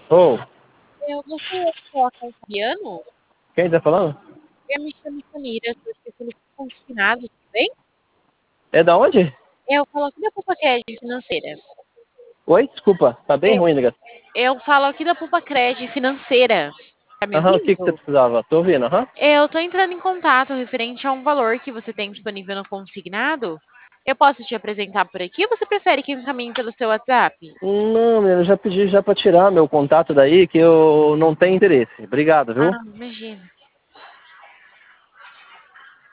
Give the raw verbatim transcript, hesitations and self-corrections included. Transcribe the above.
Ô, Eu gostaria de falar com o Fabiano. quem tá falando? Eu me chamo Samira, sou especialista em consignados, tudo bem? É da onde? Eu falo aqui da Poupa Crédito Financeira. Oi, desculpa, tá bem Eu, ruim, ligação. eu falo aqui da Poupa Crédito Financeira. Tá me Aham, o que que você ouvindo? precisava? Tô ouvindo, aham. Eu tô entrando em contato referente a um valor que você tem disponível no consignado. Eu posso te apresentar por aqui ou você prefere que eu encaminhe pelo seu WhatsApp? Não, eu já pedi já pra tirar meu contato daí, que eu não tenho interesse. Obrigado, viu? Ah, imagina.